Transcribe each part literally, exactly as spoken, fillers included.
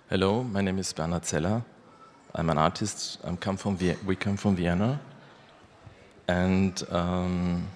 Hello, my name is Bernhard Zeller. I'm an artist. I come from Vie- we come from Vienna, and um,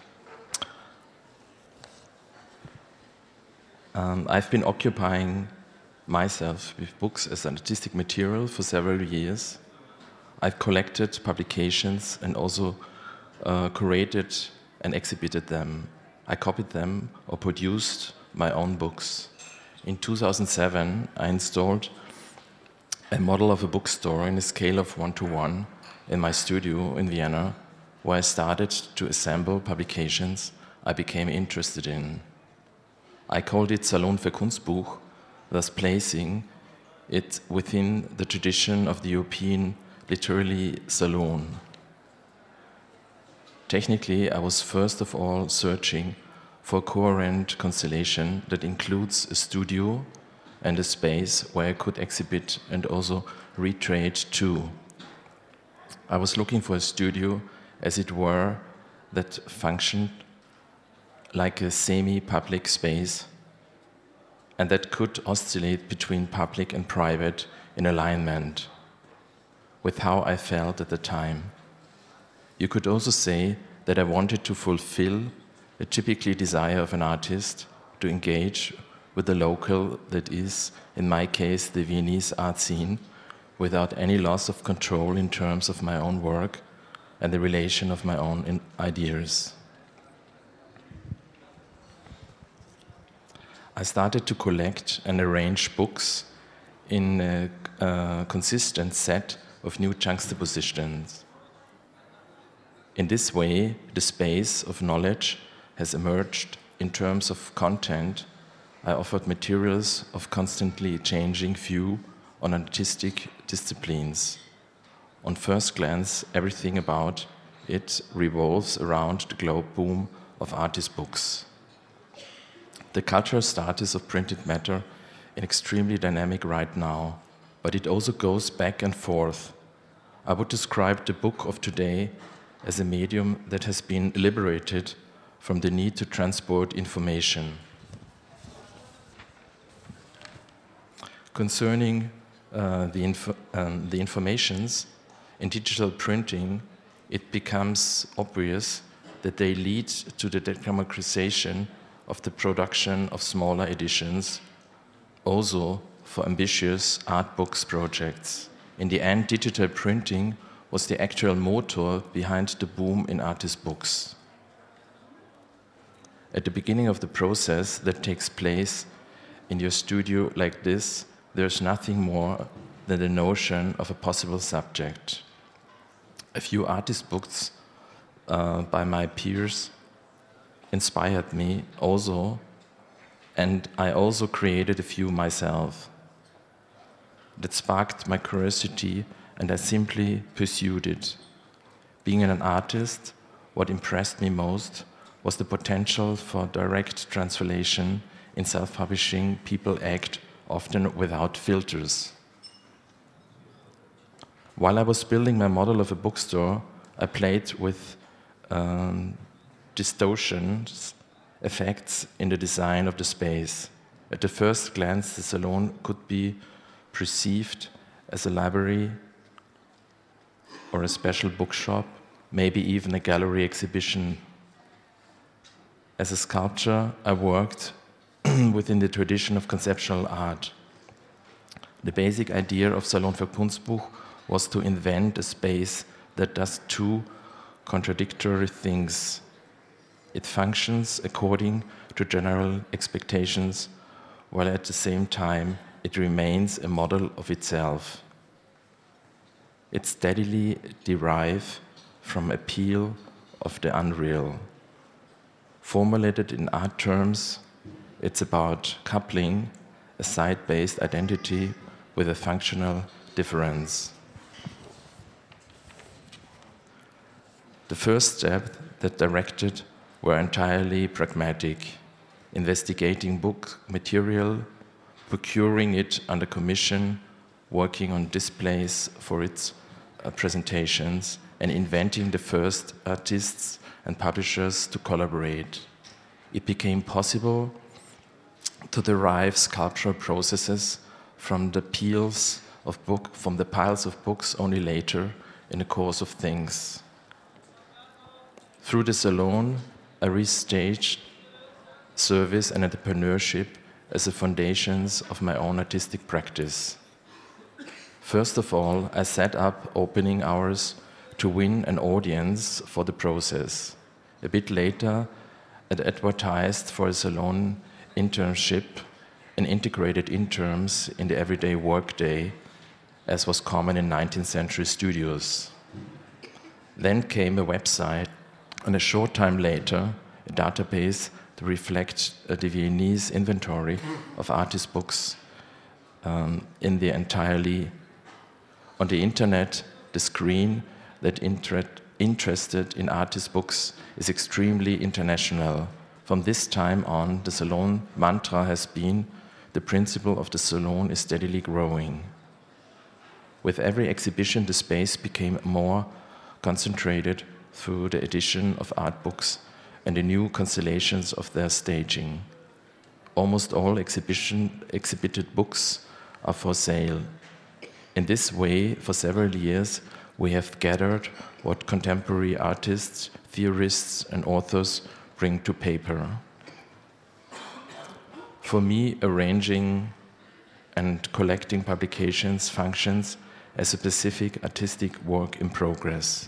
um, I've been occupying myself with books as an artistic material for several years. I've collected publications and also uh, curated and exhibited them. I copied them or produced my own books. In two thousand seven, I installed a model of a bookstore in a scale of one to one in my studio in Vienna, where I started to assemble publications I became interested in. I called it Salon für Kunstbuch, thus placing it within the tradition of the European literary salon. Technically, I was first of all searching for a coherent constellation that includes a studio and a space where I could exhibit and also retrade too. I was looking for a studio, as it were, that functioned like a semi-public space and that could oscillate between public and private in alignment with how I felt at the time. You could also say that I wanted to fulfill a typically desire of an artist to engage with the local, that is, in my case, the Viennese art scene, without any loss of control in terms of my own work and the relation of my own ideas. I started to collect and arrange books in a, a consistent set of new juxtapositions. In this way, the space of knowledge has emerged in terms of content. I offered materials of constantly changing view on artistic disciplines. On first glance, everything about it revolves around the globe boom of artist books. The cultural status of printed matter is extremely dynamic right now, but it also goes back and forth. I would describe the book of today as a medium that has been liberated from the need to transport information. Concerning uh, the, inf- um, the informations in digital printing, it becomes obvious that they lead to the democratization of the production of smaller editions, also for ambitious art books projects. In the end, digital printing was the actual motor behind the boom in artist books. At the beginning of the process that takes place in your studio like this, there's nothing more than the notion of a possible subject. A few artist books uh, by my peers inspired me also, and I also created a few myself. That sparked my curiosity, and I simply pursued it. Being an artist, what impressed me most was the potential for direct translation. In self-publishing, people act often without filters. While I was building my model of a bookstore, I played with um, distortions, effects in the design of the space. At the first glance, the salon could be perceived as a library or a special bookshop, maybe even a gallery exhibition. As a sculptor, I worked within the tradition of conceptual art. The basic idea of Salon für Kunstbuch was to invent a space that does two contradictory things. It functions according to general expectations, while at the same time it remains a model of itself. It steadily derives from appeal of the unreal. Formulated in art terms, it's about coupling a site-based identity with a functional difference. The first step that directed were entirely pragmatic, investigating book material, procuring it under commission, working on displays for its uh, presentations, and inventing the first artists and publishers to collaborate. It became possible to derive sculptural processes from the peels of book, from the piles of books only later in the course of things. Through the Salon, I restaged service and entrepreneurship as the foundations of my own artistic practice. First of all, I set up opening hours to win an audience for the process. A bit later, I advertised for a Salon internship and integrated interns in the everyday workday, as was common in nineteenth century studios. Then came a website, and a short time later, a database to reflect uh, the Viennese inventory of artist books um, in the entirely. On the internet, the screen that inter interested in artist books is extremely international. From this time on, the Salon mantra has been, the principle of the Salon is steadily growing. With every exhibition, the space became more concentrated through the addition of art books and the new constellations of their staging. Almost all exhibition, exhibited books are for sale. In this way, for several years, we have gathered what contemporary artists, theorists, and authors bring to paper. For me, arranging and collecting publications functions as a specific artistic work in progress.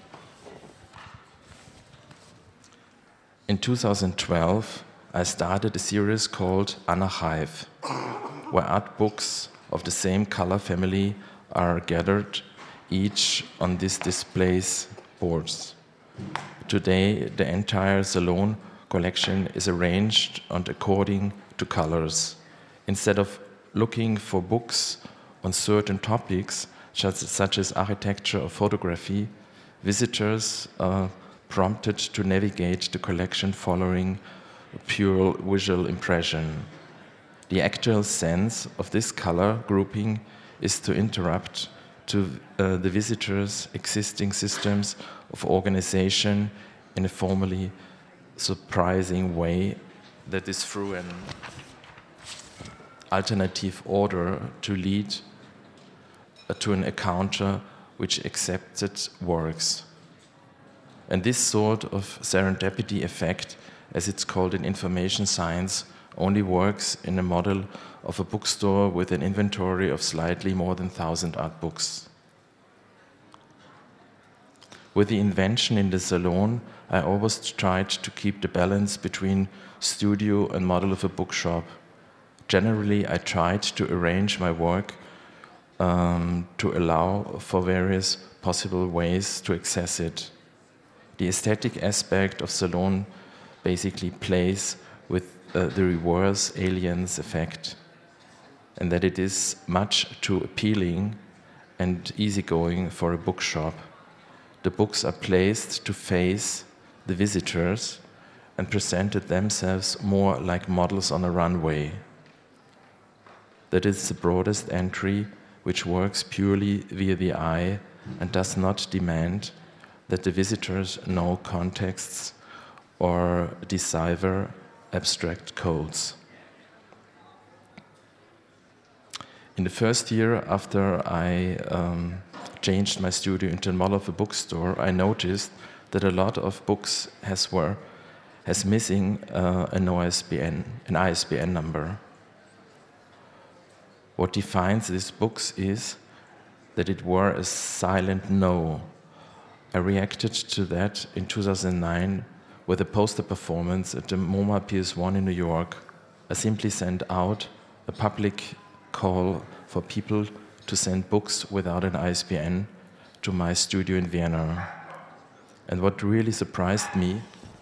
In two thousand twelve, I started a series called Anarchive, where art books of the same color family are gathered, each on these displays boards. Today, the entire Salon collection is arranged and according to colors. Instead of looking for books on certain topics, such as architecture or photography, visitors are prompted to navigate the collection following a pure visual impression. The actual sense of this color grouping is to interrupt to uh, the visitors' existing systems of organization in a formally surprising way that is through an alternative order to lead uh, to an encounter which accepted works. And this sort of serendipity effect, as it's called in information science, only works in a model of a bookstore with an inventory of slightly more than one thousand art books. With the invention in the Salon, I always tried to keep the balance between studio and model of a bookshop. Generally, I tried to arrange my work um, to allow for various possible ways to access it. The aesthetic aspect of Salon basically plays with uh, the reverse aliens effect, and that it is much too appealing and easygoing for a bookshop. The books are placed to face the visitors and presented themselves more like models on a runway. That is the broadest entry, which works purely via the eye and does not demand that the visitors know contexts or decipher abstract codes. In the first year after I um, changed my studio into a model of a bookstore, I noticed that a lot of books has were has missing uh, an O S B N, an I S B N number. What defines these books is that it were a silent no. I reacted to that in two thousand nine with a poster performance at the MoMA P S one in New York. I simply sent out a public call for people to send books without an I S B N to my studio in Vienna. And what really surprised me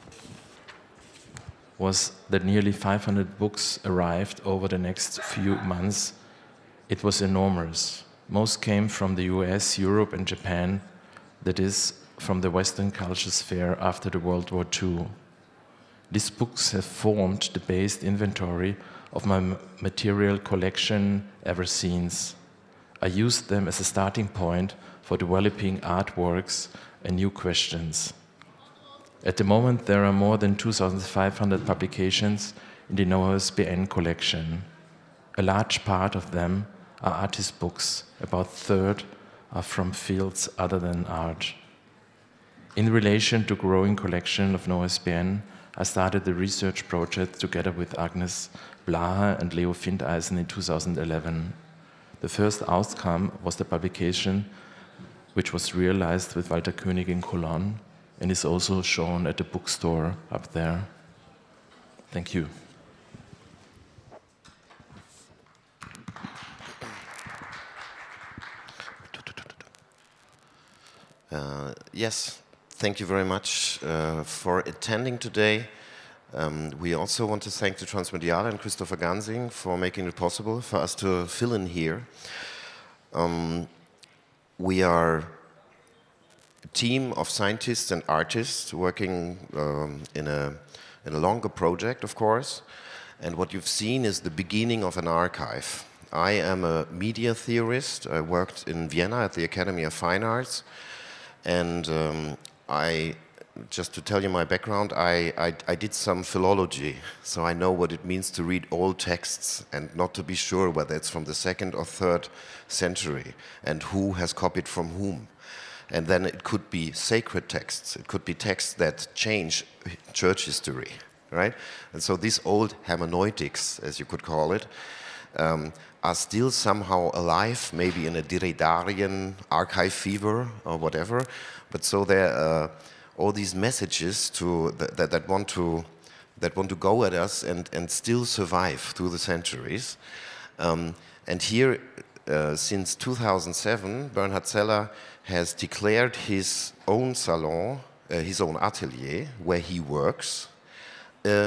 was that nearly five hundred books arrived over the next few months. It was enormous. Most came from the U S, Europe, and Japan, that is, from the Western culture sphere after the World War Two. These books have formed the base inventory of my material collection ever since. I used them as a starting point for developing artworks and new questions. At the moment, there are more than two thousand five hundred publications in the O S B N collection. A large part of them are artist books. About a third are from fields other than art. In relation to growing collection of No S B N, I started the research project together with Agnes Blaha and Leo Findeisen in two thousand eleven. The first outcome was the publication, which was realized with Walter Koenig in Cologne and is also shown at the bookstore up there. Thank you. Uh, yes, thank you very much uh, for attending today. Um, we also want to thank the Transmediale and Christopher Gansing for making it possible for us to fill in here. Um, we are a team of scientists and artists working um, in, a, in a longer project, of course. And what you've seen is the beginning of an archive. I am a media theorist. I worked in Vienna at the Academy of Fine Arts. And um, I, just to tell you my background, I, I, I did some philology, so I know what it means to read old texts and not to be sure whether it's from the second or third century and who has copied from whom. And then it could be sacred texts, it could be texts that change church history, right? And so these old hermeneutics, as you could call it, um, are still somehow alive, maybe in a Derridarian archive fever or whatever. But so there are uh, all these messages to that, that, that want to that want to go at us and and still survive through the centuries. Um, and here, uh, since two thousand seven, Bernhard Zeller has declared his own salon, uh, his own atelier, where he works. Uh,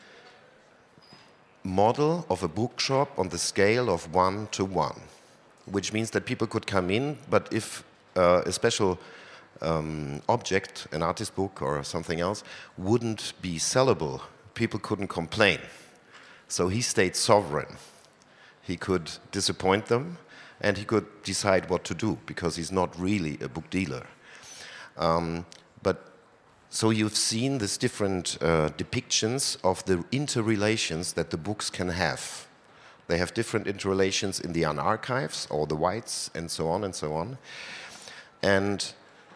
model of a bookshop on the scale of one to one, which means that people could come in, but if uh, a special um, object, an artist book or something else, wouldn't be sellable, people couldn't complain. So he stayed sovereign. He could disappoint them, and he could decide what to do, because he's not really a book dealer. Um, but So you've seen these different uh, depictions of the interrelations that the books can have. They have different interrelations in the archives, all the whites, and so on and so on. And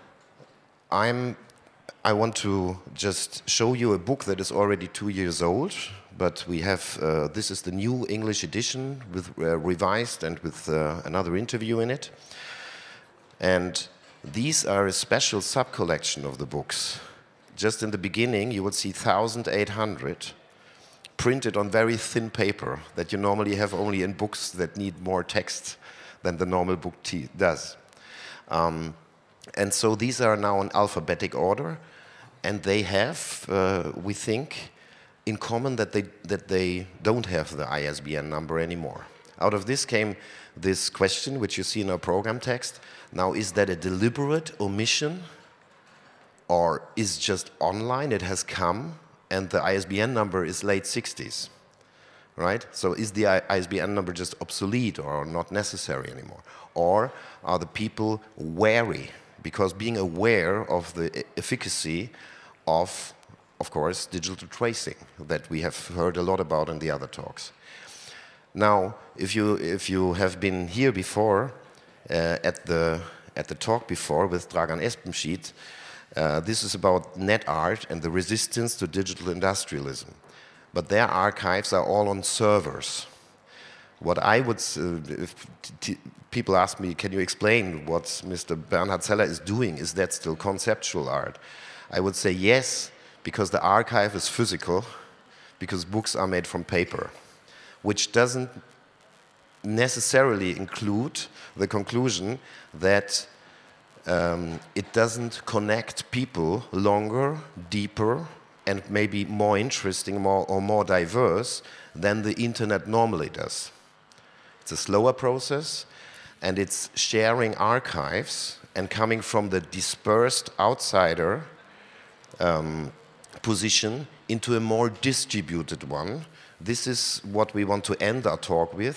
I'm, I want to just show you a book that is already two years old, but we have, uh, this is the new English edition, with uh, revised and with uh, another interview in it. And these are a special sub-collection of the books. Just in the beginning, you would see one thousand eight hundred printed on very thin paper that you normally have only in books that need more text than the normal book does. Um, and so these are now in alphabetic order, and they have, uh, we think, in common that they, that they don't have the I S B N number anymore. Out of this came this question, which you see in our program text. Now, is that a deliberate omission? Or is just online, it has come, and the I S B N number is late sixties, right? So is the I S B N number just obsolete or not necessary anymore? Or are the people wary? Because being aware of the efficacy of, of course, digital tracing that we have heard a lot about in the other talks. Now, if you, if you have been here before, uh, at, the, at the talk before with Dragan Espenschied, Uh, this is about net art and the resistance to digital industrialism. But their archives are all on servers. What I would, uh, if t people ask me, can you explain what Mister Bernhard Zeller is doing? Is that still conceptual art? I would say yes, because the archive is physical, because books are made from paper, which doesn't necessarily include the conclusion that Um, it doesn't connect people longer, deeper, and maybe more interesting more, or more diverse than the internet normally does. It's a slower process, and it's sharing archives and coming from the dispersed outsider um, position into a more distributed one. This is what we want to end our talk with.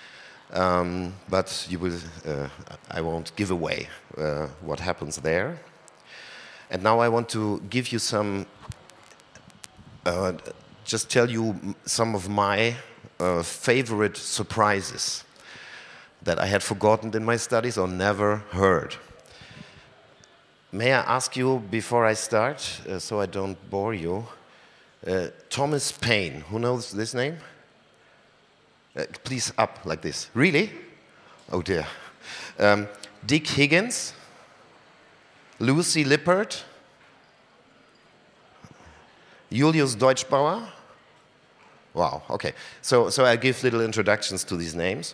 Um, but you will, uh, I won't give away uh, what happens there. And now I want to give you some, uh, just tell you some of my uh, favorite surprises. that I had forgotten in my studies or never heard. May I ask you before I start, uh, so I don't bore you, uh, Thomas Paine, who knows this name? Uh, please up like this. Really? Oh dear. Um, Dick Higgins, Lucy Lippert, Julius Deutschbauer. Wow, okay. So, so I give little introductions to these names.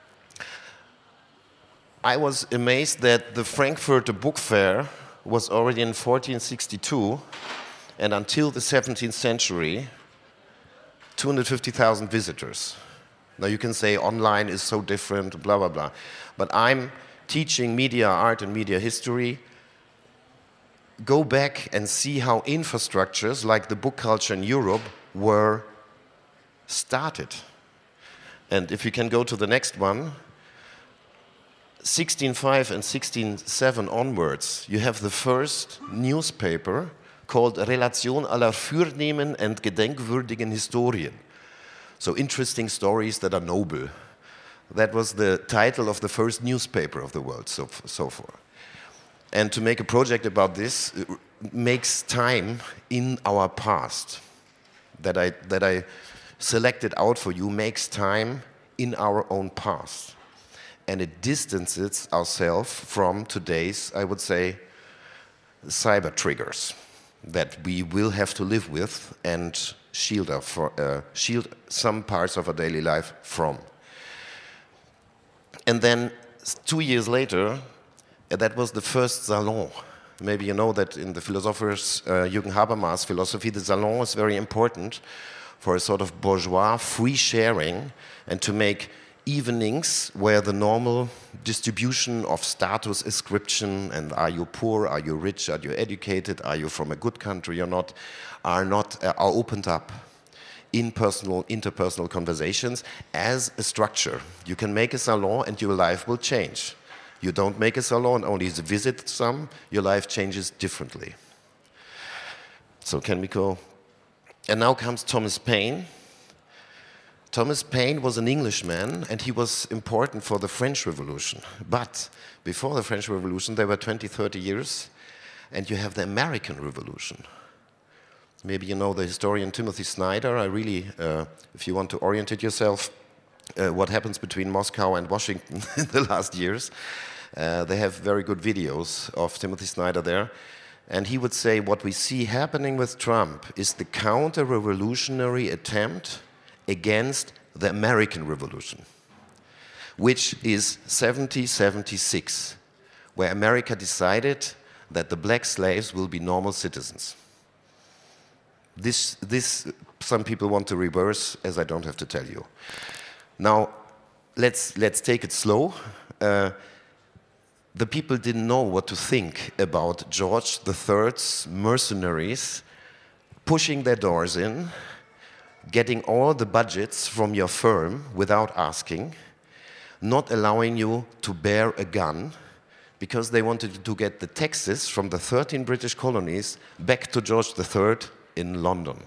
I was amazed that the Frankfurter Book Fair was already in fourteen sixty-two, and until the seventeenth century, two hundred fifty thousand visitors. Now you can say online is so different, blah, blah, blah. But I'm teaching media art and media history. Go back and see how infrastructures like the book culture in Europe were started. And if you can go to the next one, sixteen oh five and sixteen oh seven onwards, you have the first newspaper called Relation aller Fürnehmen and Gedenkwürdigen Historien. So interesting stories that are noble. That was the title of the first newspaper of the world, so, so forth. And to make a project about this makes time in our past that I, that I selected out for you, makes time in our own past. And it distances ourselves from today's, I would say, cyber triggers that we will have to live with and shield, our for, uh, shield some parts of our daily life from. And then two years later, uh, that was the first Salon. Maybe you know that in the philosophers, uh, Jürgen Habermas' philosophy, the Salon is very important for a sort of bourgeois free sharing and to make evenings where the normal distribution of status ascription and are you poor, are you rich, are you educated, are you from a good country or not, are not uh, are opened up in personal, interpersonal conversations as a structure. You can make a salon and your life will change. You don't make a salon and only visit some, your life changes differently. So can we go? And now comes Thomas Paine. Thomas Paine was an Englishman and he was important for the French Revolution. But before the French Revolution, there were twenty, thirty years, and you have the American Revolution. Maybe you know the historian Timothy Snyder. I really, uh, if you want to orientate yourself, uh, what happens between Moscow and Washington in the last years, uh, they have very good videos of Timothy Snyder there. And he would say what we see happening with Trump is the counter-revolutionary attempt against the American Revolution, which is seventeen seventy-six, where America decided that the black slaves will be normal citizens. This, this some people want to reverse, as I don't have to tell you. Now, let's, let's take it slow. Uh, the people didn't know what to think about George the third's mercenaries pushing their doors in, getting all the budgets from your firm without asking, not allowing you to bear a gun, because they wanted to get the taxes from the thirteen British colonies back to George the third in London.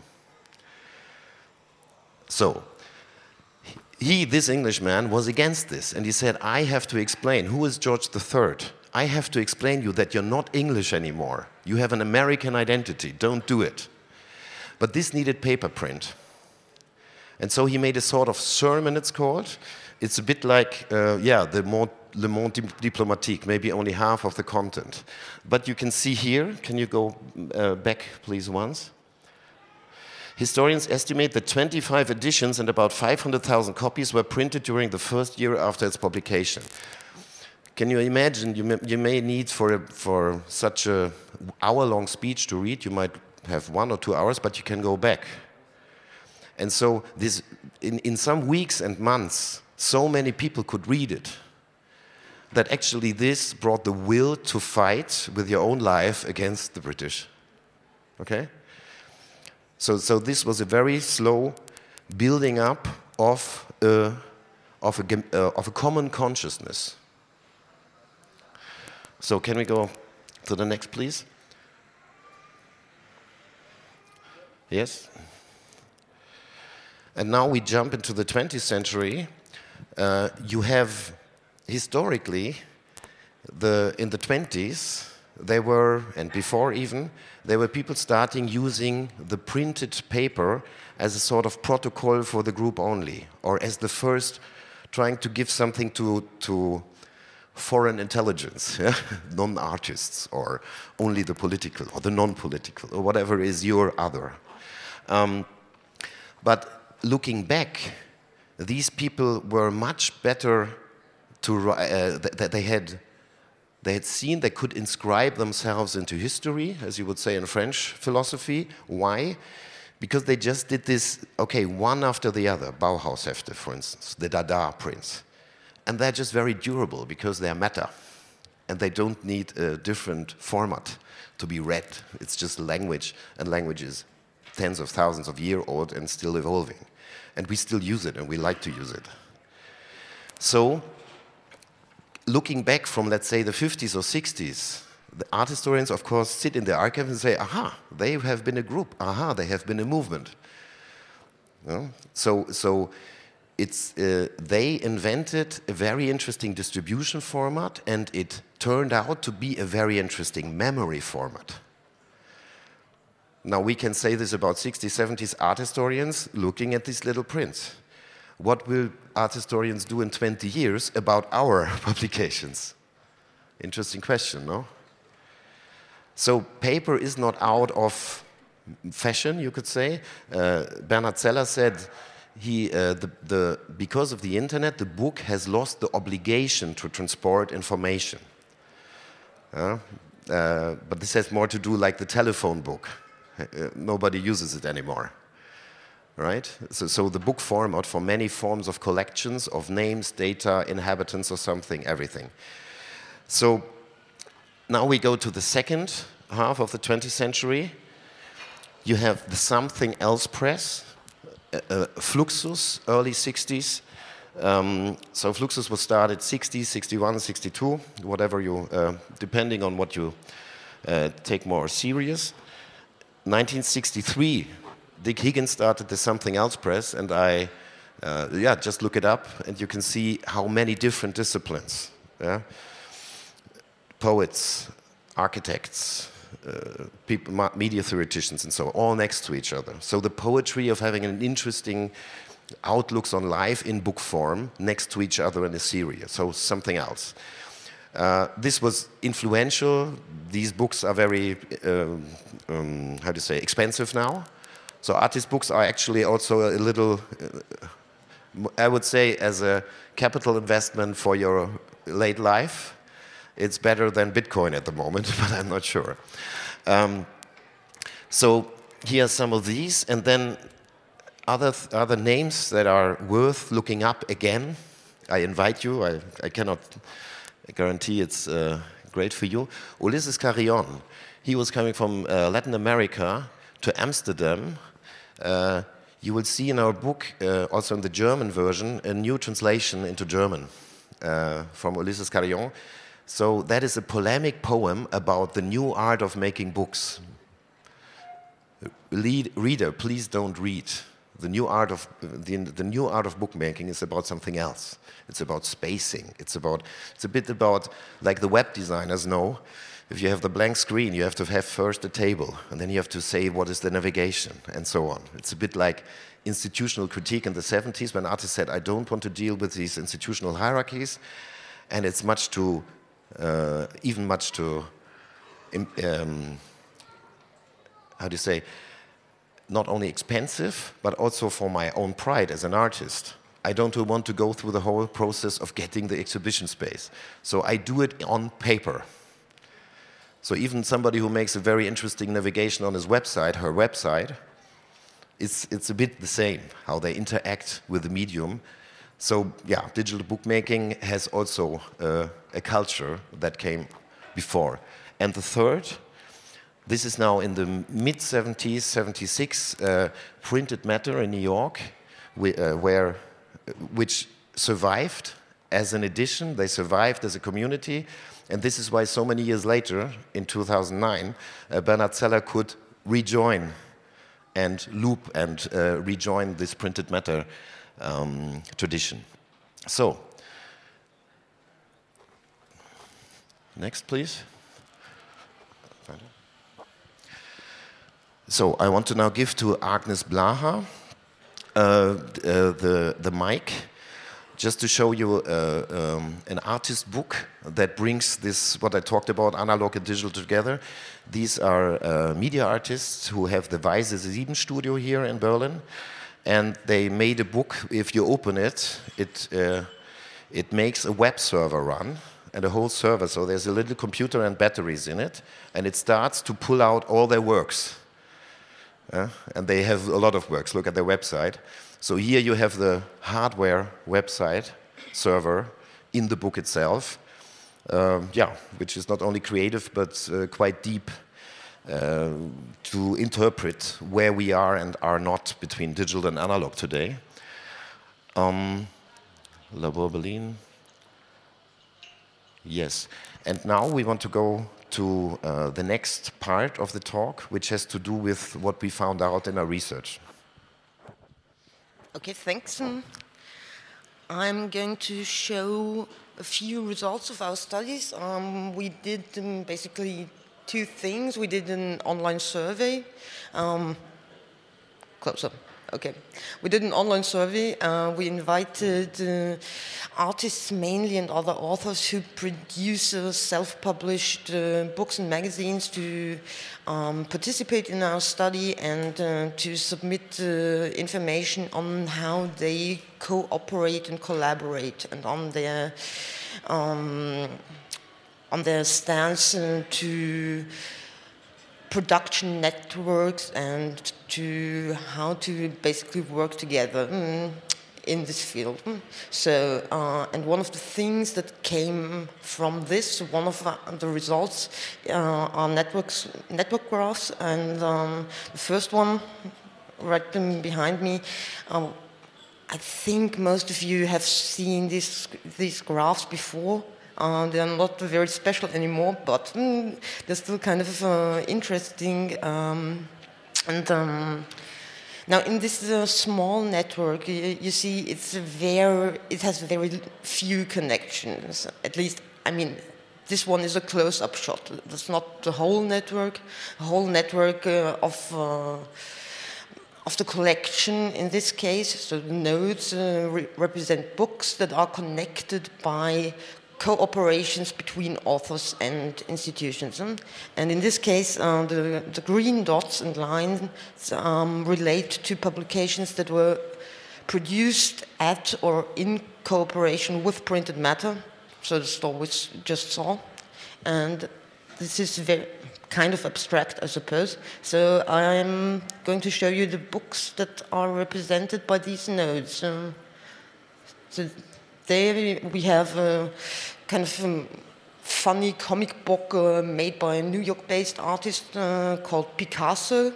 So, he, this Englishman, was against this, and he said, I have to explain, who is George the third? I have to explain you that you're not English anymore. You have an American identity, don't do it. But this needed paper print. And so he made a sort of sermon, it's called. It's a bit like, uh, yeah, the Monde, Le Monde Diplomatique, maybe only half of the content. But you can see here, can you go uh, back, please, once? Historians estimate that twenty-five editions and about five hundred thousand copies were printed during the first year after its publication. Can you imagine, you may, you may need for, a, for such an hour-long speech to read, you might have one or two hours, but you can go back. And so this, in, in some weeks and months, so many people could read it, that actually this brought the will to fight with your own life against the British. Okay? So, so this was a very slow building up of a, of a, uh, of a common consciousness. So can we go to the next, please? Yes? And now we jump into the twentieth century. Uh, you have historically, the, in the twenties, there were, and before even, there were people starting using the printed paper as a sort of protocol for the group only, or as the first trying to give something to, to foreign intelligence, yeah? Non-artists, or only the political, or the non-political, or whatever is your other. Um, but looking back, these people were much better to, uh, that they had They had seen they could inscribe themselves into history, as you would say in French philosophy. Why? Because they just did this, okay, one after the other. Bauhaushefte, for instance, the Dada prints. And they're just very durable because they're meta. And they don't need a different format to be read. It's just language, and language is tens of thousands of years old and still evolving. And we still use it, and we like to use it. So, looking back from, let's say, the fifties or sixties, the art historians, of course, sit in the archive and say, aha, they have been a group, aha, they have been a movement. You know? So, so it's, uh, they invented a very interesting distribution format, and it turned out to be a very interesting memory format. Now, we can say this about sixties, seventies art historians looking at these little prints. What will art historians do in twenty years about our publications? Interesting question, no? So paper is not out of fashion, you could say. Uh, Bernhard Zeller said, he, uh, the, the, because of the internet, the book has lost the obligation to transport information. Uh, uh, but this has more to do like the telephone book. Uh, nobody uses it anymore. Right? So, so the book format for many forms of collections of names, data, inhabitants or something, everything. So now we go to the second half of the twentieth century. You have the Something Else Press, uh, uh, Fluxus, early sixties. Um, so Fluxus was started sixty, sixty-one, sixty-two, whatever you, uh, depending on what you uh, take more serious. nineteen sixty-three, Dick Higgins started the Something Else Press, and I, uh, yeah, just look it up, and you can see how many different disciplines, yeah? Poets, architects, uh, people, media theoreticians, and so on, all next to each other. So the poetry of having an interesting outlooks on life in book form next to each other in a series, so something else. Uh, this was influential. These books are very, um, um, how to say, expensive now. So artist books are actually also a little, uh, I would say, as a capital investment for your late life, it's better than Bitcoin at the moment, but I'm not sure. Um, so here are some of these, and then other, th other names that are worth looking up again. I invite you, I, I cannot guarantee it's uh, great for you. Ulises Carrion, he was coming from uh, Latin America to Amsterdam. Uh, you will see in our book, uh, also in the German version, a new translation into German uh, from Ulises Carrion. So that is a polemic poem about the new art of making books. Lead, reader, please don't read. The new art of the, the new art of bookmaking is about something else. It's about spacing. It's about it's a bit about, like the web designers know. If you have the blank screen, you have to have first a table, and then you have to say what is the navigation, and so on. It's a bit like institutional critique in the seventies, when artists said, I don't want to deal with these institutional hierarchies, and it's much too, uh, even much too, um, how do you say, not only expensive, but also for my own pride as an artist. I don't want to go through the whole process of getting the exhibition space. So I do it on paper. So even somebody who makes a very interesting navigation on his website, her website, it's, it's a bit the same, how they interact with the medium. So yeah, digital bookmaking has also uh, a culture that came before. And the third, this is now in the mid seventies, seventy-six, uh, Printed Matter in New York, we, uh, where, which survived as an edition, they survived as a community. And this is why so many years later, in two thousand nine, uh, Bernhard Zeller could rejoin and loop and uh, rejoin this Printed Matter um, tradition. So, Next, please. So I want to now give to Agnes Blaha uh, uh, the, the mic, just to show you uh, um, an artist book that brings this, what I talked about, analog and digital together. These are uh, media artists who have the Weise sieben studio here in Berlin. And they made a book. If you open it, it, uh, it makes a web server run, and a whole server. So there's a little computer and batteries in it, and it starts to pull out all their works. Uh, and they have a lot of works. Look at their website. So here you have the hardware website server in the book itself. Um, yeah, which is not only creative, but uh, quite deep uh, to interpret where we are and are not between digital and analog today. Um, Labor Berlin. Yes. And now we want to go to uh, the next part of the talk, which has to do with what we found out in our research. Okay, thanks. I'm going to show a few results of our studies. Um, we did um, basically two things. We did an online survey. Um, closer. Okay. We did an online survey. Uh, we invited uh, artists mainly and other authors who produce uh, self-published uh, books and magazines to um, participate in our study and uh, to submit uh, information on how they cooperate and collaborate and on their um, on their stance uh, to production networks and to how to basically work together mm, in this field. Mm. So, uh, and one of the things that came from this, one of uh, the results uh, are networks, network graphs, and um, the first one, right behind me, um, I think most of you have seen these, these graphs before. Uh, they're not very special anymore, but mm, they're still kind of uh, interesting. Um, and um, now, in this uh, small network, you, you see it's very, it has very few connections. At least, I mean, this one is a close-up shot. That's not the whole network. The whole network uh, of uh, of the collection in this case. So the nodes uh, re represent books that are connected by cooperations between authors and institutions. And in this case, uh, the, the green dots and lines um, relate to publications that were produced at or in cooperation with printed matter, so the store we just saw. And this is very kind of abstract, I suppose. So I'm going to show you the books that are represented by these nodes. Um, so there we have a kind of a funny comic book uh, made by a New York-based artist uh, called Picasso.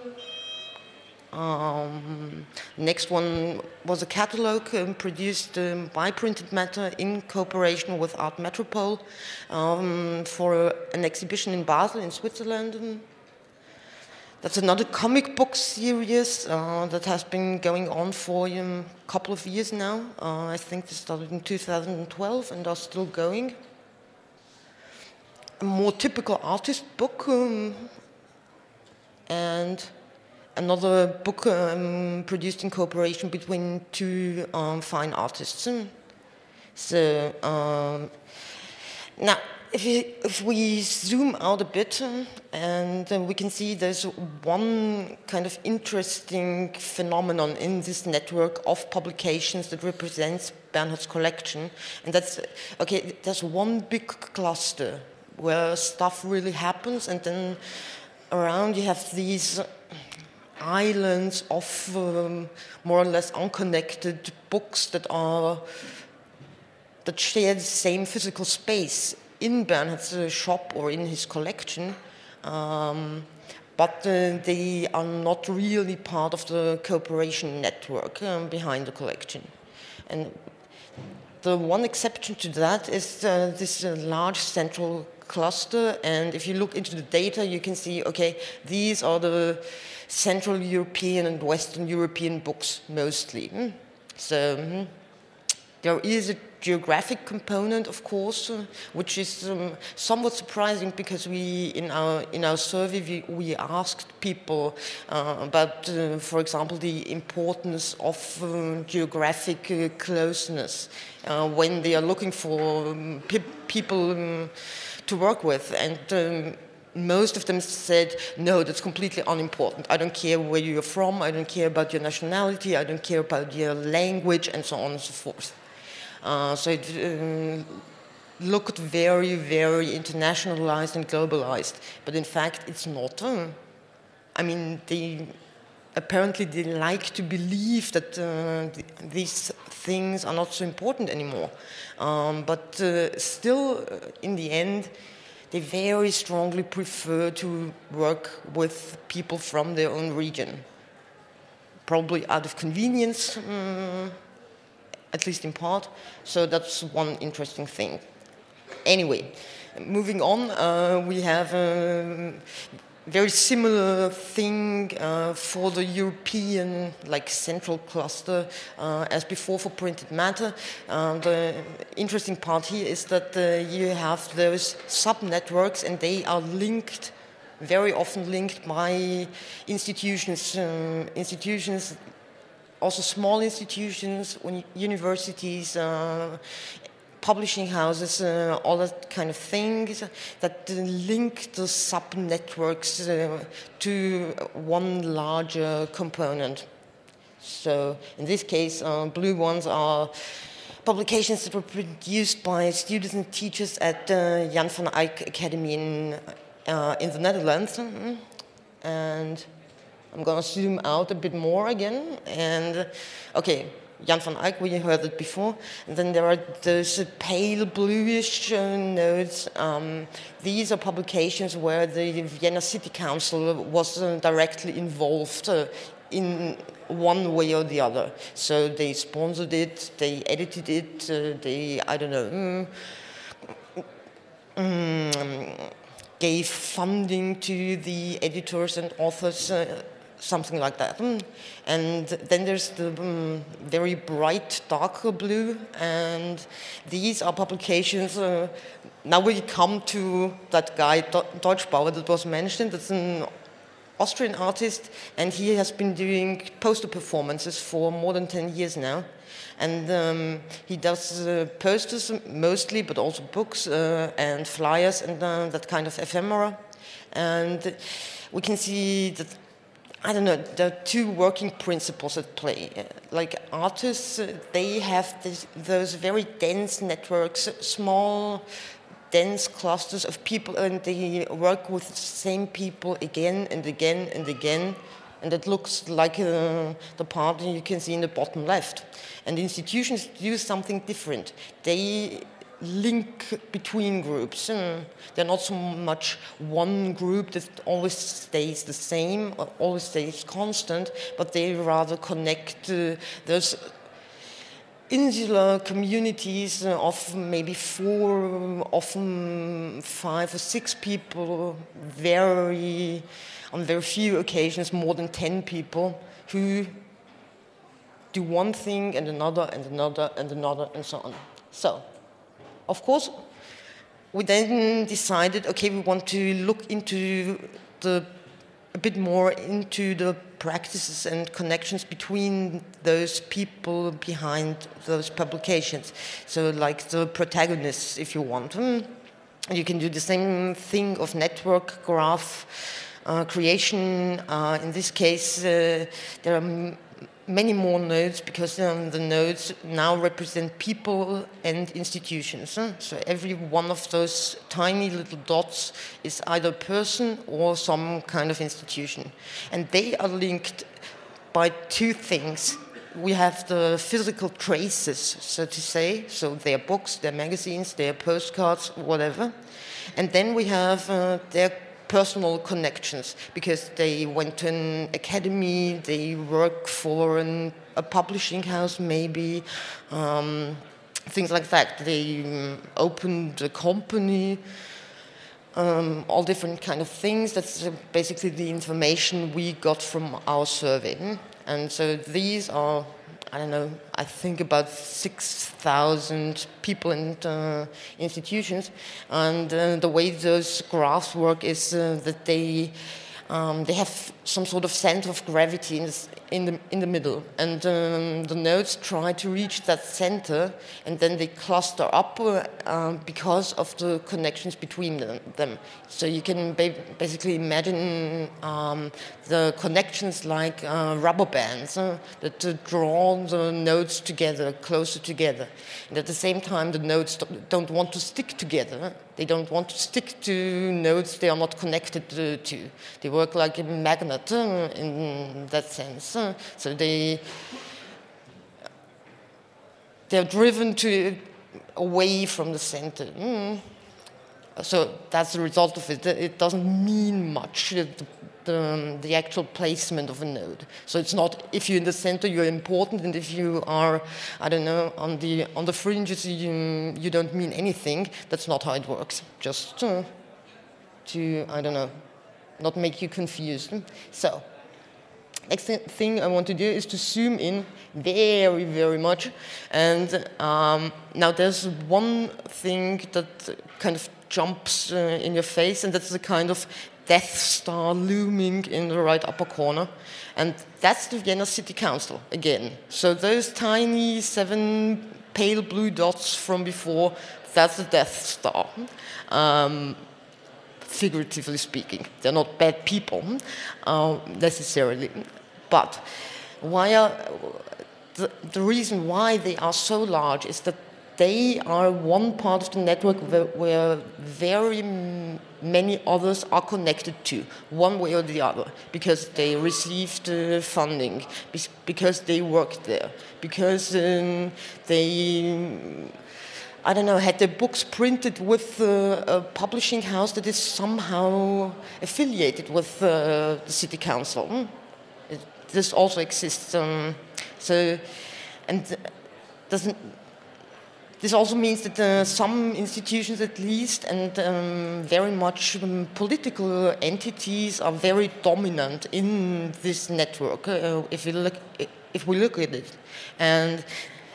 Um, next one was a catalog um, produced um, by Printed Matter in cooperation with Art Metropole um, for uh, an exhibition in Basel in Switzerland. That's another comic book series uh, that has been going on for um, a couple of years now. Uh, I think they started in two thousand twelve and are still going. A more typical artist book um, and another book um, produced in cooperation between two um, fine artists. So um, now, If, you, if we zoom out a bit, uh, and uh, we can see there's one kind of interesting phenomenon in this network of publications that represents Bernhard's collection, and that's, okay, there's one big cluster where stuff really happens, and then around you have these islands of um, more or less unconnected books that are, that share the same physical space in Bernhard's uh, shop or in his collection, um, but uh, they are not really part of the cooperation network um, behind the collection. And the one exception to that is uh, this uh, large central cluster, and if you look into the data, you can see, okay, these are the Central European and Western European books mostly. Mm. So, mm. There is a geographic component, of course, uh, which is um, somewhat surprising because we, in our in our survey, we, we asked people uh, about, uh, for example, the importance of um, geographic uh, closeness uh, when they are looking for um, pe people um, to work with, and um, most of them said, no, that's completely unimportant. I don't care where you're from, I don't care about your nationality, I don't care about your language, and so on and so forth. Uh, so it um, looked very, very internationalized and globalized, but in fact it's not. Uh, I mean, they apparently they like to believe that uh, th these things are not so important anymore. Um, but uh, still, uh, in the end, they very strongly prefer to work with people from their own region, probably out of convenience. Um, at least in part, so that's one interesting thing. Anyway, moving on, uh, we have a very similar thing uh, for the European, like, central cluster uh, as before for printed matter. Uh, the interesting part here is that uh, you have those sub-networks, and they are linked, very often linked by institutions, um, institutions also small institutions, universities, uh, publishing houses, uh, all that kind of things that link the sub-networks uh, to one larger component. So in this case, uh, blue ones are publications that were produced by students and teachers at uh, Jan van Eyck Academy in, uh, in the Netherlands. And I'm going to zoom out a bit more again. And, okay, Jan van Eyck, we heard it before. And then there are those pale bluish uh, nodes. Um, these are publications where the Vienna City Council was uh, directly involved uh, in one way or the other. So they sponsored it, they edited it, uh, they, I don't know, mm, mm, gave funding to the editors and authors, uh, something like that. And then there's the um, very bright darker blue, and these are publications. Uh, now we come to that guy Deutschbauer that was mentioned. That's an Austrian artist, and he has been doing poster performances for more than ten years now. And um, he does uh, posters mostly, but also books uh, and flyers and uh, that kind of ephemera. And we can see that, I don't know, there are two working principles at play. Like artists, uh, they have this, those very dense networks, small, dense clusters of people, and they work with the same people again and again and again. And that looks like uh, the part you can see in the bottom left. And institutions do something different. They link between groups. And they're not so much one group that always stays the same or always stays constant, but they rather connect uh, those insular communities of maybe four, often five or six people, very, on very few occasions more than ten people, who do one thing and another and another and another and so on. So, of course, we then decided, okay, we want to look into the, a bit more into the practices and connections between those people behind those publications. So like the protagonists, if you want. You can do the same thing of network graph uh, creation. Uh, in this case, uh, there are m many more nodes because um, the nodes now represent people and institutions. Huh? So every one of those tiny little dots is either a person or some kind of institution. And they are linked by two things. We have the physical traces, so to say, so their books, their magazines, their postcards, whatever. And then we have uh, their personal connections, because they went to an academy, they work for an, a publishing house maybe, um, things like that. They um, opened a company, um, all different kind of things. That's uh, basically the information we got from our survey. And so these are I don't know, I think about six thousand people and uh, institutions. And uh, the way those graphs work is uh, that they um, they have some sort of center of gravity in, this, in, the, in the middle. And um, the nodes try to reach that center, and then they cluster up uh, um, because of the connections between them. them. So you can ba basically imagine um, the connections like uh, rubber bands uh, that uh, draw the nodes together, closer together. And at the same time, the nodes don't want to stick together. They don't want to stick to nodes they are not connected uh, to. They work like a magnet uh, in that sense. Uh, so they they're driven to away from the center. Mm. So that's the result of it. It doesn't mean much, the, the, the actual placement of a node. So it's not if you're in the center, you're important, and if you are, I don't know, on the on the fringes, you, you don't mean anything. That's not how it works. Just uh, to, I don't know, not make you confused. So next thing I want to do is to zoom in very, very much. And um, now there's one thing that kind of jumps uh, in your face, and that's the kind of Death Star looming in the right upper corner. And that's the Vienna City Council again. So those tiny seven pale blue dots from before, that's the Death Star. Um, figuratively speaking. They're not bad people uh, necessarily. But why are, the, the reason why they are so large is that they are one part of the network where, where very m many others are connected to, one way or the other, because they received uh, funding, because they worked there, because um, they, I don't know, had their books printed with uh, a publishing house that is somehow affiliated with uh, the city council. It, this also exists. Um, so, and doesn't. This also means that uh, some institutions, at least, and um, very much um, political entities are very dominant in this network. Uh, if we look, if we look at it, and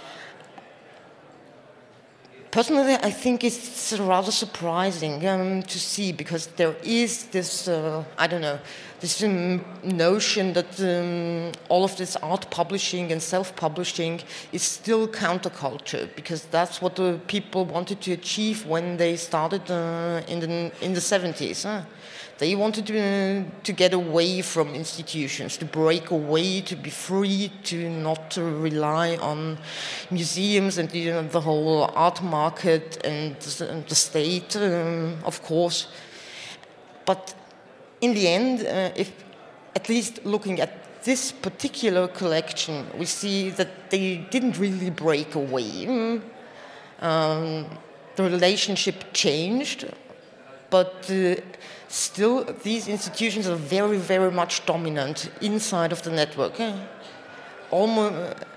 personally, I think it's rather surprising um, to see, because there is this, uh, I don't know, this um, notion that um, all of this art publishing and self-publishing is still counterculture, because that's what the people wanted to achieve when they started uh, in the in the seventies. Huh? They wanted to, uh, to get away from institutions, to break away, to be free, to not to rely on museums and you know, the whole art market and the state, um, of course. But in the end, uh, if at least looking at this particular collection, we see that they didn't really break away. Mm. Um, the relationship changed, but uh, still these institutions are very, very much dominant inside of the network. Eh? Almost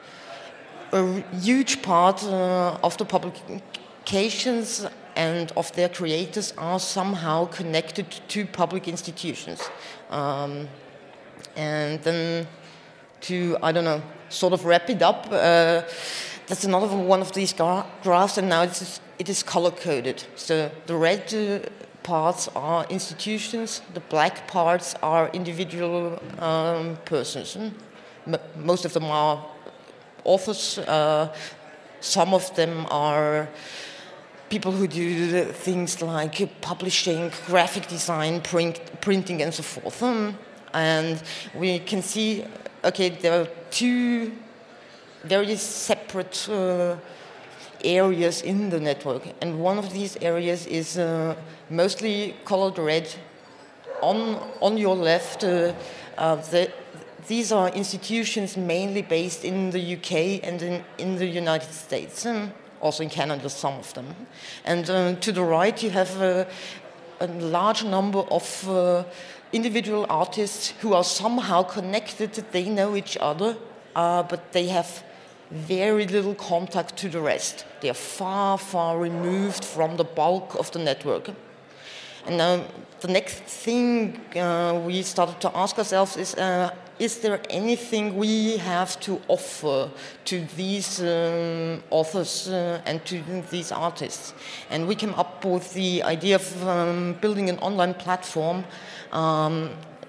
a huge part uh, of the publications and of their creators are somehow connected to public institutions. Um, and then to, I don't know, sort of wrap it up, uh, that's another one of these gra graphs, and now it is, it is color-coded. So the red uh, parts are institutions, the black parts are individual um, persons. M most of them are authors, uh, some of them are people who do things like publishing, graphic design, print, printing, and so forth. Um, and we can see, okay, there are two very separate uh, areas in the network, and one of these areas is uh, mostly colored red. On, on your left, uh, uh, the, these are institutions mainly based in the U K and in, in the United States. Um, also in Canada, some of them. And uh, to the right, you have uh, a large number of uh, individual artists who are somehow connected, they know each other, uh, but they have very little contact to the rest. They are far, far removed from the bulk of the network. And now the next thing uh, we started to ask ourselves is, uh, is there anything we have to offer to these um, authors uh, and to these artists? And we came up with the idea of um, building an online platform um,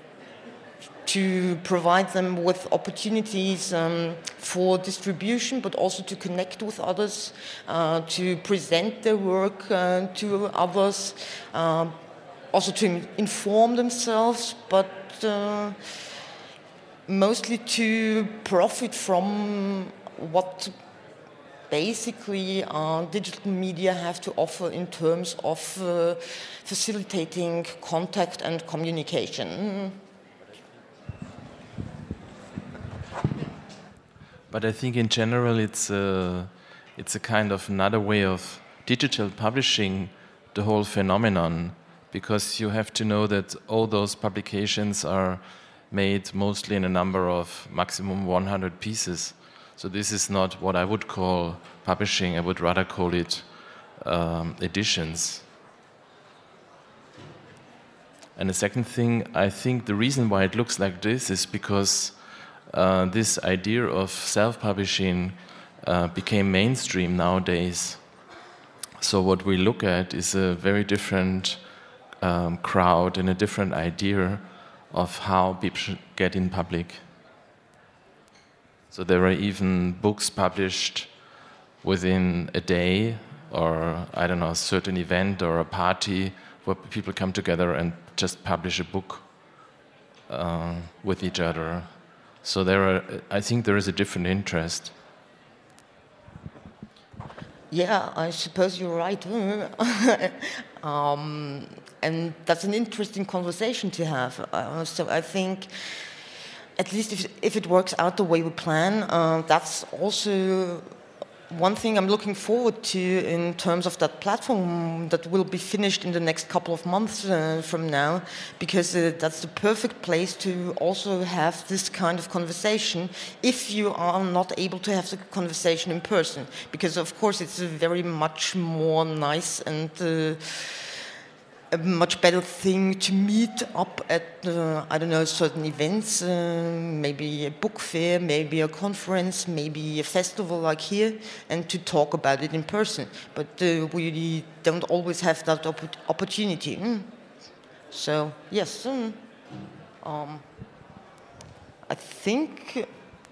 to provide them with opportunities um, for distribution, but also to connect with others, uh, to present their work uh, to others, uh, also to inform themselves, but uh, mostly to profit from what basically uh, digital media have to offer in terms of uh, facilitating contact and communication. But I think in general it's a, it's a kind of another way of digital publishing the whole phenomenon, because you have to know that all those publications are made mostly in a number of maximum one hundred pieces. So this is not what I would call publishing, I would rather call it um, editions. And the second thing, I think the reason why it looks like this is because Uh, this idea of self-publishing uh, became mainstream nowadays. So what we look at is a very different um, crowd and a different idea of how people should get in public. So there are even books published within a day, or I don't know, a certain event or a party where people come together and just publish a book uh, with each other. So there are, I think there is a different interest. Yeah, I suppose you're right. um, and that's an interesting conversation to have. Uh, so I think, at least if, if it works out the way we plan, uh, that's also one thing I'm looking forward to in terms of that platform that will be finished in the next couple of months uh, from now, because uh, that's the perfect place to also have this kind of conversation if you are not able to have the conversation in person. Because of course it's a very much more nice and uh, a much better thing to meet up at, uh, I don't know, certain events, uh, maybe a book fair, maybe a conference, maybe a festival like here, and to talk about it in person. But uh, we don't always have that opp opportunity. Mm. So, yes, mm. um, I think...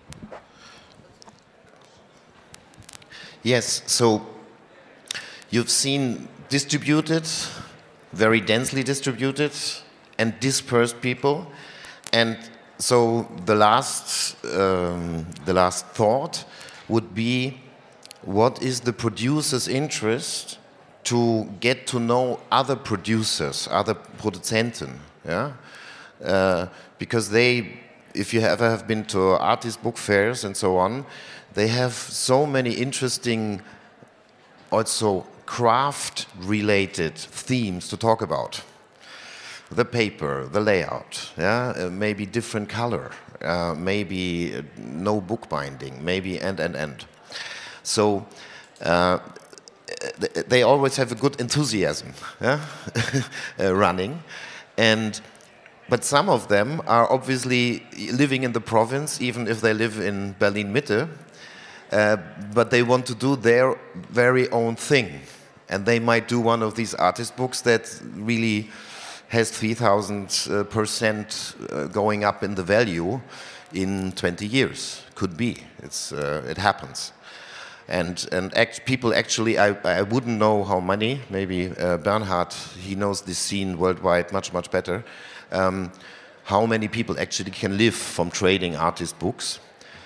Yes, so you've seen distributed, very densely distributed and dispersed people, and so the last um, the last thought would be, what is the producer's interest to get to know other producers, other Produzenten, yeah? Uh, because they, if you ever have been to artist book fairs and so on, they have so many interesting, also craft-related themes to talk about. The paper, the layout, yeah, uh, maybe different color, uh, maybe uh, no book binding, maybe and and and. So uh, th they always have a good enthusiasm, yeah? uh, running, and but some of them are obviously living in the province, even if they live in Berlin Mitte, uh, but they want to do their very own thing. And they might do one of these artist books that really has three thousand percent uh, going up in the value in twenty years. Could be. It's, uh, it happens. And, and act, people actually, I, I wouldn't know how many, maybe uh, Bernhard, he knows this scene worldwide much, much better, um, how many people actually can live from trading artist books.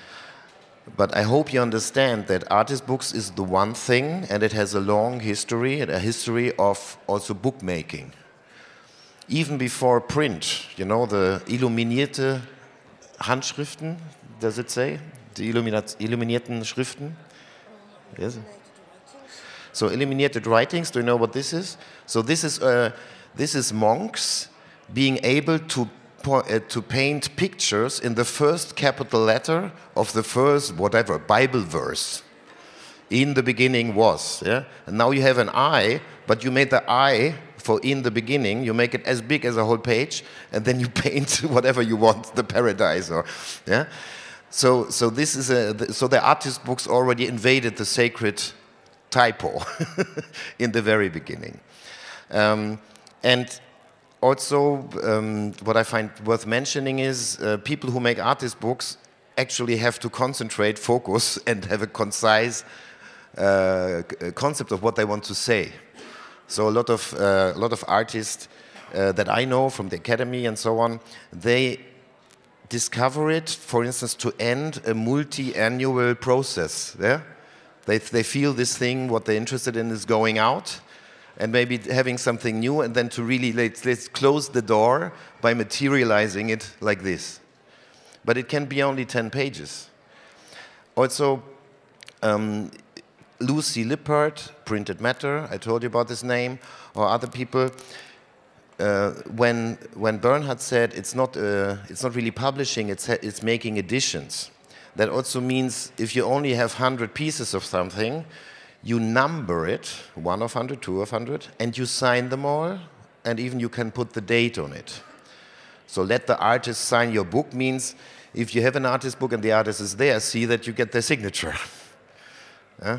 But I hope you understand that artist books is the one thing, and it has a long history, a history of also bookmaking. Even before print, you know, the illuminierte Handschriften, does it say? Die illuminierten Schriften? Yes. So illuminated writings, do you know what this is? So this is, uh, this is monks being able to Uh, to paint pictures in the first capital letter of the first whatever Bible verse. In the beginning was, yeah. And now you have an eye, but you made the eye for in the beginning, you make it as big as a whole page, and then you paint whatever you want, the paradise, or yeah. So, so this is a so the artist books already invaded the sacred typo in the very beginning, um, and also um, what I find worth mentioning is uh, people who make artist books actually have to concentrate, focus, and have a concise uh, concept of what they want to say. So a lot of uh, a lot of artists uh, that I know from the academy and so on, they discover it, for instance, to end a multi-annual process. Yeah, they they feel this thing, what they're interested in, is going out, and maybe having something new, and then to really let's let's close the door by materializing it like this. But it can be only ten pages. Also, um, Lucy Lippert, Printed Matter, I told you about this name, or other people. Uh, when when Bernhard said it's not uh, it's not really publishing, it's it's making editions. That also means if you only have one hundred pieces of something, you number it, one of one hundred, two of one hundred, and you sign them all, and even you can put the date on it. So let the artist sign your book means if you have an artist book and the artist is there, see that you get their signature. Yeah?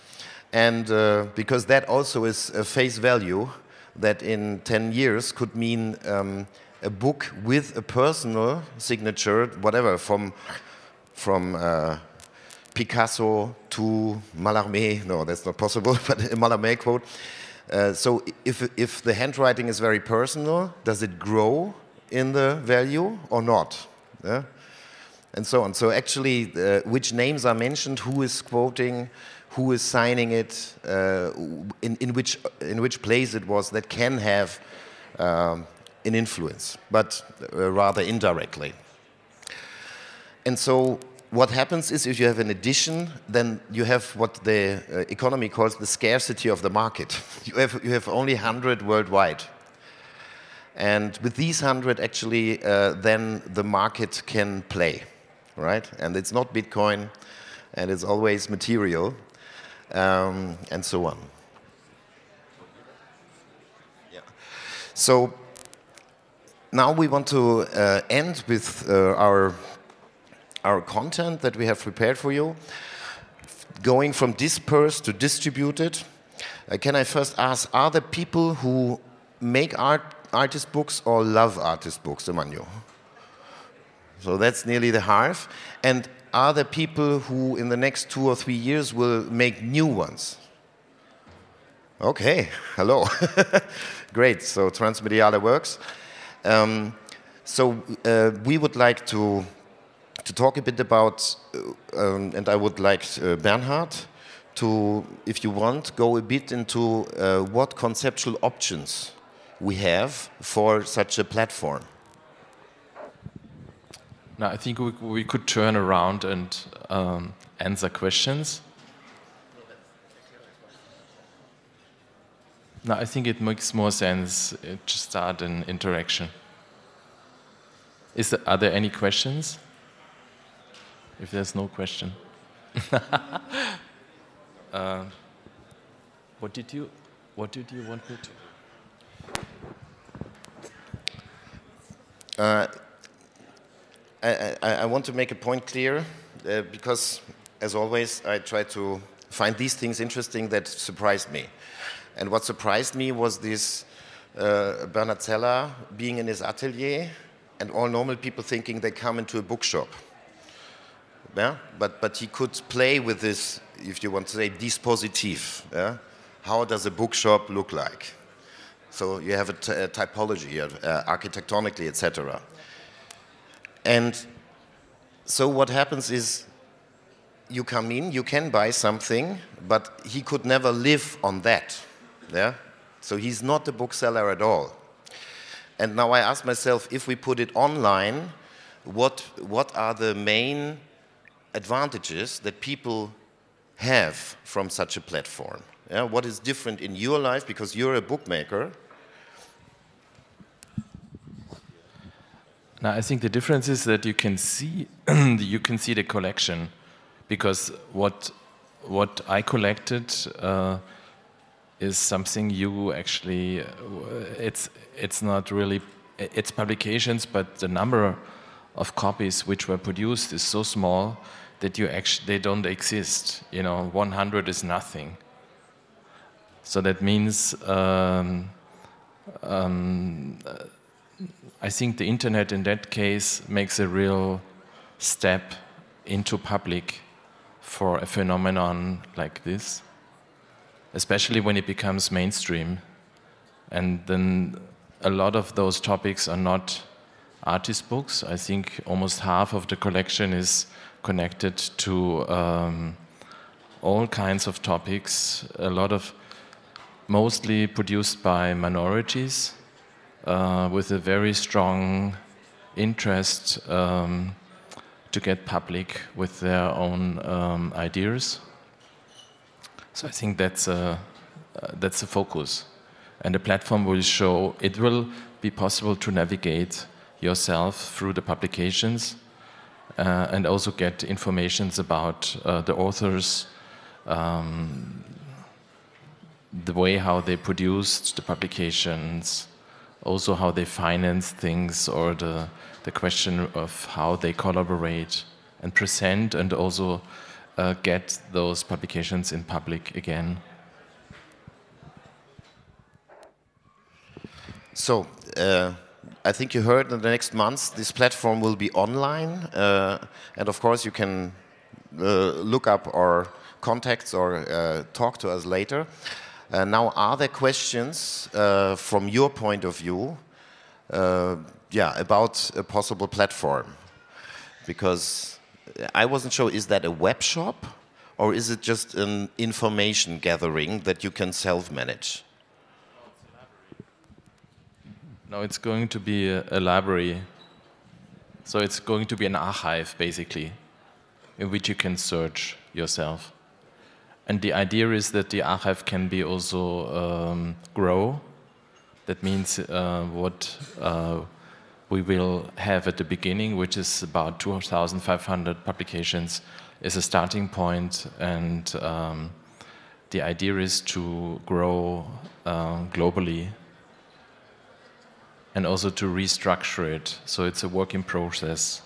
And uh, because that also is a face value that in ten years could mean um, a book with a personal signature, whatever, from, from uh, Picasso to Mallarmé. No, that's not possible, but a Mallarmé quote. Uh, so if, if the handwriting is very personal, does it grow in the value or not? Yeah? And so on. So actually, uh, which names are mentioned, who is quoting, who is signing it, uh, in, in, which, in which place it was, that can have um, an influence, but uh, rather indirectly. And so what happens is if you have an edition, then you have what the uh, economy calls the scarcity of the market. You have, you have only one hundred worldwide. And with these one hundred, actually, uh, then the market can play, right? And it's not Bitcoin, and it's always material, um, and so on. Yeah. So now we want to uh, end with uh, our, our content that we have prepared for you, going from dispersed to distributed. Uh, can I first ask, are there people who make art artist books or love artist books among you? So that's nearly the half. And are there people who in the next two or three years will make new ones? Okay, hello. Great, so Transmediale works. Um, so uh, we would like to, to talk a bit about, uh, um, and I would like uh, Bernhard to, if you want, go a bit into uh, what conceptual options we have for such a platform. Now, I think we, we could turn around and um, answer questions. Now, I think it makes more sense to start an interaction. Is there, are there any questions? If there's no question. uh, what did you, what did you want me to? Uh, I, I, I want to make a point clear, uh, because, as always, I try to find these things interesting that surprised me. And what surprised me was this uh, Bernhard Zeller being in his atelier, and all normal people thinking they come into a bookshop. Yeah? But, but he could play with this, if you want to say, dispositif. Yeah? How does a bookshop look like? So you have a, t a typology, uh, architectonically, et cetera. And so what happens is you come in, you can buy something, but he could never live on that. Yeah? So he's not a bookseller at all. And now I ask myself, if we put it online, what, what are the main advantages that people have from such a platform? Yeah? What is different in your life, because you're a bookmaker? Now, I think the difference is that you can see you can see the collection, because what what I collected uh, is something you actually, it's, it's not really, it's publications, but the number of copies which were produced is so small that you actually, they don't exist. You know, one hundred is nothing. So that means, um, um, I think the internet in that case makes a real step into public for a phenomenon like this, especially when it becomes mainstream. And then a lot of those topics are not artist books. I think almost half of the collection is connected to um, all kinds of topics, a lot of mostly produced by minorities uh, with a very strong interest um, to get public with their own um, ideas. So I think that's a, uh, that's a focus. And the platform will show, it will be possible to navigate yourself through the publications uh, and also get informations about uh, the authors, um, the way how they produced the publications, also how they finance things, or the, the question of how they collaborate and present and also uh, get those publications in public again. So, uh, I think you heard in the next months this platform will be online, uh, and of course you can uh, look up our contacts or uh, talk to us later. Uh, now, are there questions uh, from your point of view, uh, yeah, about a possible platform? Because I wasn't sure, is that a web shop or is it just an information gathering that you can self-manage? No, it's going to be a, a library. So it's going to be an archive, basically, in which you can search yourself. And the idea is that the archive can be also um, grow. That means uh, what uh, we will have at the beginning, which is about two thousand five hundred publications, is a starting point. And um, the idea is to grow uh, globally and also to restructure it. So it's a work in process.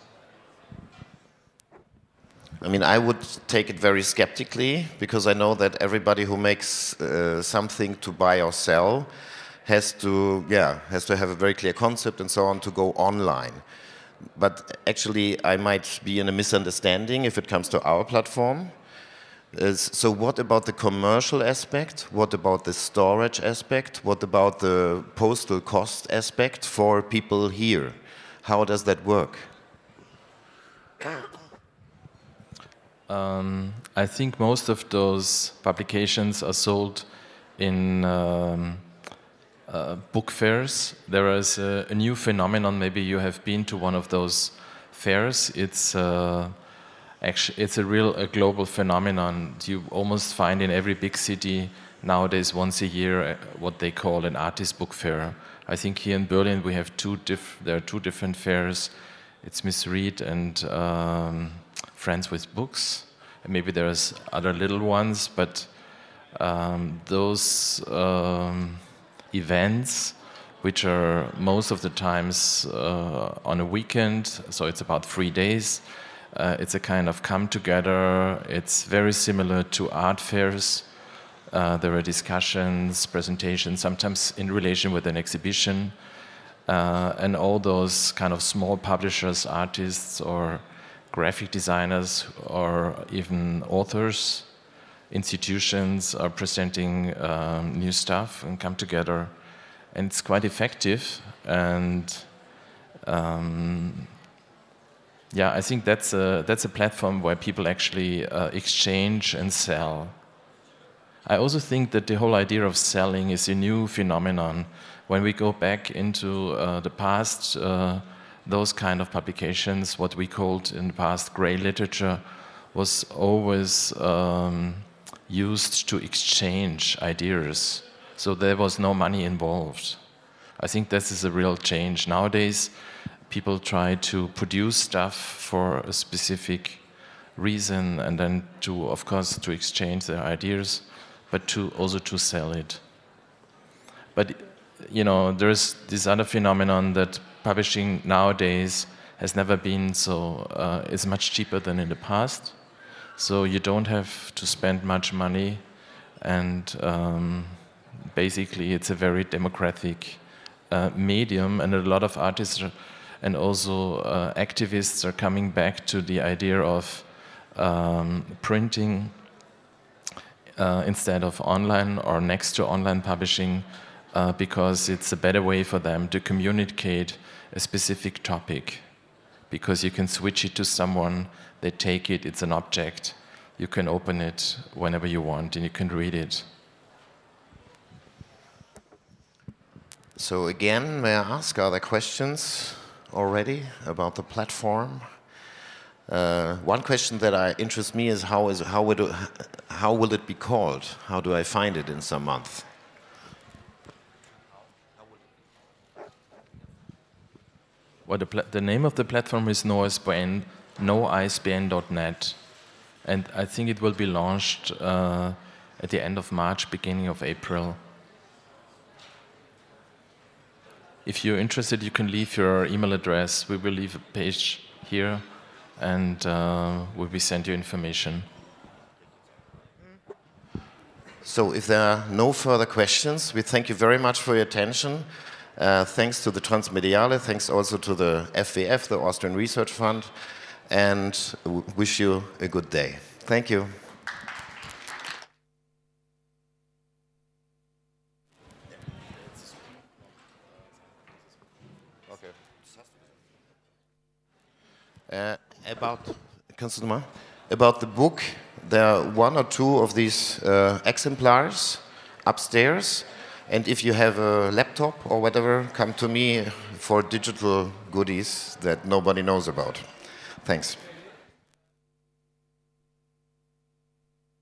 I mean, I would take it very skeptically, because I know that everybody who makes uh, something to buy or sell has to, yeah, has to have a very clear concept and so on to go online. But actually, I might be in a misunderstanding if it comes to our platform. Uh, so what about the commercial aspect? What about the storage aspect? What about the postal cost aspect for people here? How does that work? Um, I think most of those publications are sold in um, uh, book fairs. There is a, a new phenomenon. Maybe you have been to one of those fairs. It's uh, actually it's a real a global phenomenon. You almost find in every big city nowadays once a year what they call an artist book fair. I think here in Berlin we have two diff there are two different fairs. It's Miss Reed and um, Friends with Books, and maybe there's other little ones, but um, those um, events, which are most of the times uh, on a weekend, so it's about three days, uh, it's a kind of come together. It's very similar to art fairs. Uh, there are discussions, presentations, sometimes in relation with an exhibition, uh, and all those kind of small publishers, artists, or graphic designers, or even authors, institutions are presenting um, new stuff and come together. And it's quite effective. And um, yeah, I think that's a, that's a platform where people actually uh, exchange and sell. I also think that the whole idea of selling is a new phenomenon. When we go back into uh, the past, uh, those kind of publications, what we called in the past grey literature, was always um, used to exchange ideas. So there was no money involved. I think this is a real change. Nowadays, people try to produce stuff for a specific reason and then to, of course, to exchange their ideas. but to also to sell it. But you know, there's this other phenomenon that publishing nowadays has never been so, uh, is much cheaper than in the past. So you don't have to spend much money, and um, basically it's a very democratic uh, medium, and a lot of artists are, and also uh, activists are coming back to the idea of um, printing uh, instead of online or next to online publishing, uh, because it's a better way for them to communicate a specific topic, because you can switch it to someone, they take it, it's an object, you can open it whenever you want and you can read it. So again, may I ask, are there questions already about the platform? Uh, one question that I, interests me is how, is how, would, how will it be called? How do I find it in some month? Well, the, the name of the platform is no I S B N, no I S B N dot net, and I think it will be launched uh, at the end of March, beginning of April. If you're interested, you can leave your email address. We will leave a page here, and uh, we will send you information. So if there are no further questions, we thank you very much for your attention. Uh, thanks to the Transmediale, thanks also to the F W F, the Austrian Research Fund, and wish you a good day. Thank you. Uh, about, about the book, there are one or two of these uh, exemplars upstairs. And if you have a laptop or whatever, come to me for digital goodies that nobody knows about. Thanks.